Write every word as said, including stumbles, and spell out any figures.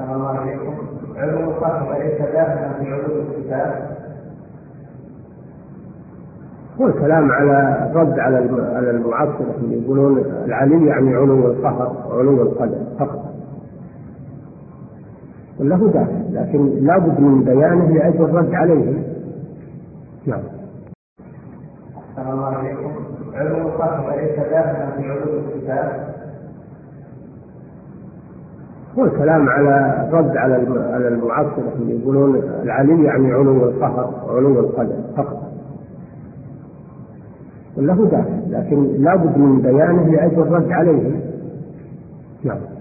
أحسن الله عليكم. علوم القصر أليس داخلا في علوم الكتاب؟ هو الكلام على الرد على على المعطلة اللي يقولون العلي يعني علو القهر وعلو القدر فقط، وله داخل، لكن لا بد من بيانه لأجل الرد عليه. نعم. أحسن الله عليكم. علوم القصر أليس داخلا في علوم الكتاب؟ هو الكلام على الرد على على المعطلة اللي يقولون العلي يعني علو القهر وعلو القدر فقط، وله داخل، لكن لا بد من بيانه لأجل الرد عليه. نعم.